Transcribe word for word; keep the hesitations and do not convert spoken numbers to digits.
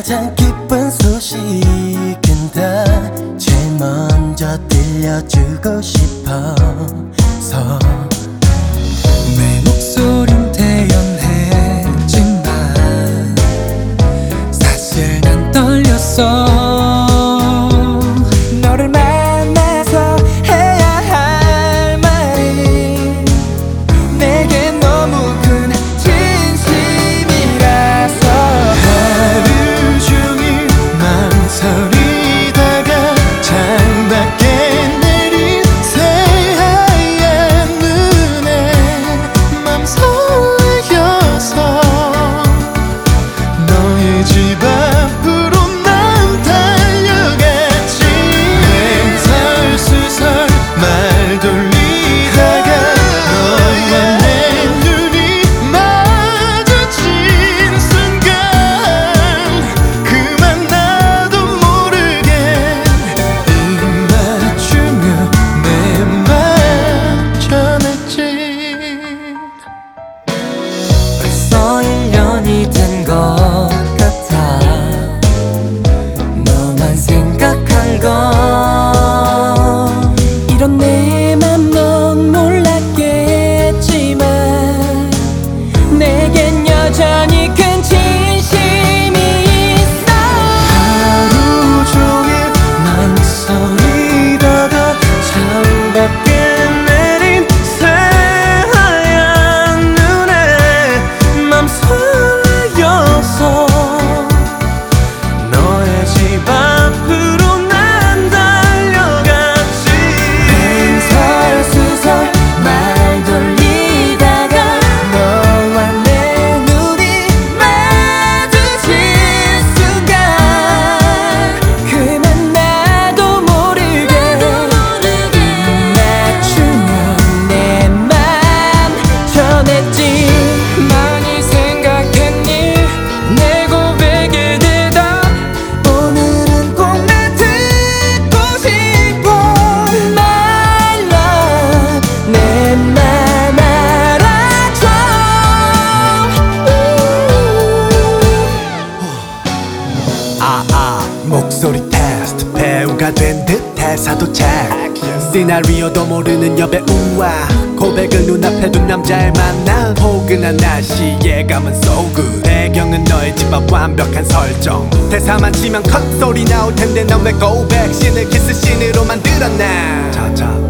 가장 기쁜 소식은 다 제일 먼저 들려주고 싶어서 내 목소린 태연했지만 사실 난 떨렸어. 너를 만나서 해야 할 말이 내게 너무 큰 진심이라서 하루 종일 망설이다가 창밖에 내린 새하얀 눈에 맘 설레어서 너의 집 앞으로 난 달려갔지. 맹설수설 말 돌리다가 너와 내 눈이 마주친 순간 그만 나도 모르게 입 맞추며 내 맘 전했지. 벌써 일 년이 된 것 같아 너만 생각한 건 이런 내 맘 넌 몰랐겠지만 내겐 여전히 큰 진심이 있어. 하루 종일 망설이다가 창밖에 내린 새하얀 눈에 맘 설레어서 너의 집 앞으로 난 달려갔지. 맹설수설 말 돌리다가 너와 내 눈이 마주친 순간 그만 나도 모르게 입 맞추며 내 맘 전했지. 많이 생각했니 내 고백에 대답 오늘은 꼭 나 듣고 싶어. My love 내 맘 알아줘. 아아 목소리 테스트 배우가 된 듯 대사도 체크 시나리오도 모르는 여배우와 고백을 눈앞에 둔 남자의 만남 포근한 날씨 예감은 so good 배경은 너의 집 앞 완벽한 설정 대사만 치면 컷소리 나올 텐데 넌 왜 고백신을 키스신으로 만들었나 자자